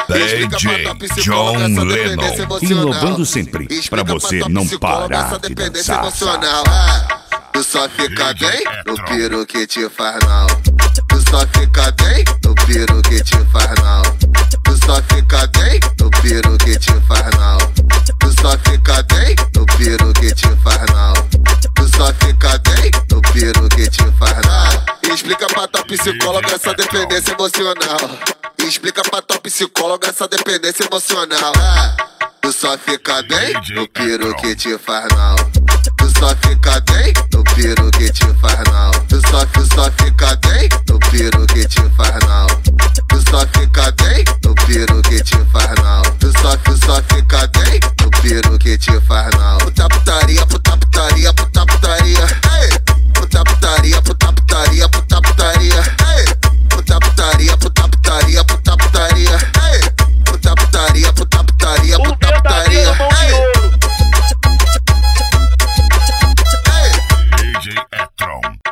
DJ John Lennon, inovando sempre, pra você não parar de dançar. Tu só fica bem no piro que te faz mal. Tu só fica bem no piro que te faz mal. Tu só fica bem no piro que te faz mal. Tu só fica bem no piro que te faz mal. Tu só fica bem no piro que te faz mal. Explica pra tua psicóloga essa dependência emocional. Explica pra tua psicóloga essa dependência emocional. Tu só fica bem no piro que te faz mal. Tu só fica bem no piro que te faz mal. Tu só fica bem no piro que te faz mal. Tu só fica bem no piro que te faz mal. Tu só fica bem no piro que te faz mal. Puta putaria, puta putaria, puta putaria. Puta putaria, puta putaria, puta putaria. Puta putaria, puta putaria, puta putaria. Puta putaria, puta putaria, puta putaria. DJ Etron.